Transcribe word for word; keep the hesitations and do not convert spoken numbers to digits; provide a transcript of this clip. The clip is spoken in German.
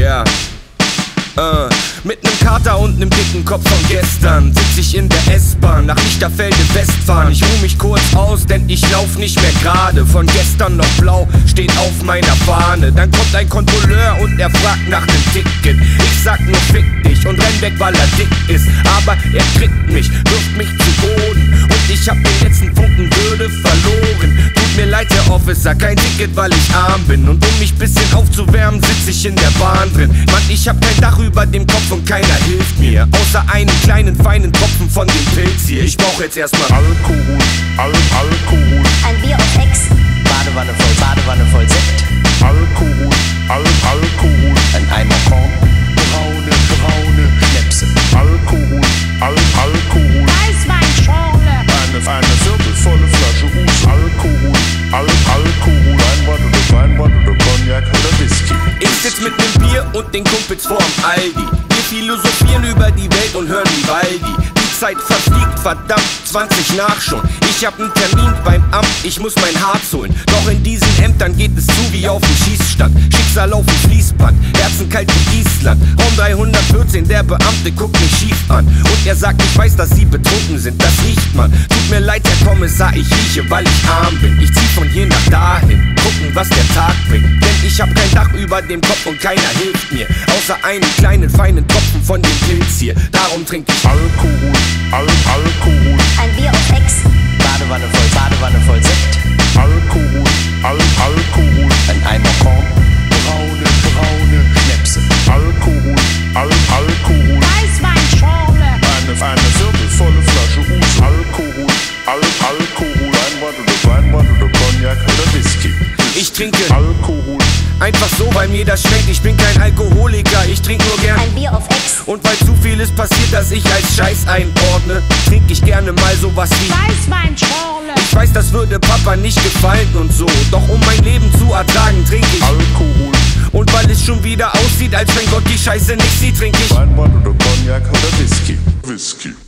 Yeah. Uh, mit nem Kater und nem dicken Kopf von gestern sitz ich in der S-Bahn nach Lichterfelde Westfahren. Ich ruh mich kurz aus, denn ich lauf nicht mehr gerade. Von gestern noch blau steht auf meiner Fahne. Dann kommt ein Kontrolleur und er fragt nach nem Ticket. Ich sag nur fick dich und renn weg, weil er dick ist. Aber er kriegt mich, wirft mich zu Boden und ich hab den letzten Funken Würde verloren. Tut mir leid, Herr Officer, kein Ticket, weil ich arm bin. Und um mich bisschen aufzuwärmen, sitz ich in der Bahn drin. Mann, ich hab kein Dach über dem Kopf und keiner hilft mir, außer einen kleinen feinen Tropfen von dem Pilz hier. Ich brauch jetzt erstmal Alkohol, Al Alkohol. Ein Bier auf Ex. Badewanne voll, Badewanne voll Sekt. Alkohol, Al Alkohol. Ein Eimer Korn. Braune, braune Schnäpse. Alkohol, Al Alkohol. Weißweinschorle. Eine, eine viertelvolle Flasche Us. Alkohol, Al Alkohol. Weinbad oder Weinbad oder Cognac oder Whisky. Ich sitz mit nem Bier und den Kumpels vorm Aldi. Wir philosophieren über die Welt und hören Vivaldi. Die Zeit verfliegt, verdammt, zwanzig nach schon. Ich hab nen Termin beim Amt, ich muss mein Harz holen. Doch in diesen Ämtern geht es zu wie auf dem Schießstand. Schicksal auf dem Fließband, Herzen kalt wie Island. Raum dreihundertvierzehn, der Beamte guckt mich schief an. Und er sagt, ich weiß, dass sie betrunken sind, das riecht man. Tut mir leid, Herr Kommissar, ich rieche, weil ich arm bin. Ich zieh von hier nach dahin, gucken, was der Tag bringt. Denn ich hab kein Dach über dem Kopf und keiner hilft mir, außer einen kleinen, feinen Tropfen von dem Pilz hier. Darum trink ich Alkohol, Al Alkohol. Ein Bier auf Ex. Badewanne voll, Badewanne voll Sekt. Alkohol, Al Alkohol. Ein Eimer Korn. Braune, braune Schnäpse. Alkohol, Al Alkohol. Weißweinschorle. Eine, eine viertelvolle Flasche Us. Alkohol, Al Alkohol. Weinbad oder Weinbad oder Cognac oder Whisky. Ich trinke Alkohol. einfach so, weil mir das schmeckt. Ich bin kein Alkoholiker, ich trink nur gern. Ein Bier auf Ex. Und weil zu vieles passiert, dass ich als Scheiß einordne, trink ich gerne mal sowas wie Weißweinschorle. Ich weiß, das würde Papa nicht gefallen und so. Doch um mein Leben zu ertragen, trink ich Alkohol. Und weil es schon wieder aussieht, als wenn Gott die Scheiße nicht sieht, trink ich Weinbad oder Cognac oder Whisky. Whisky.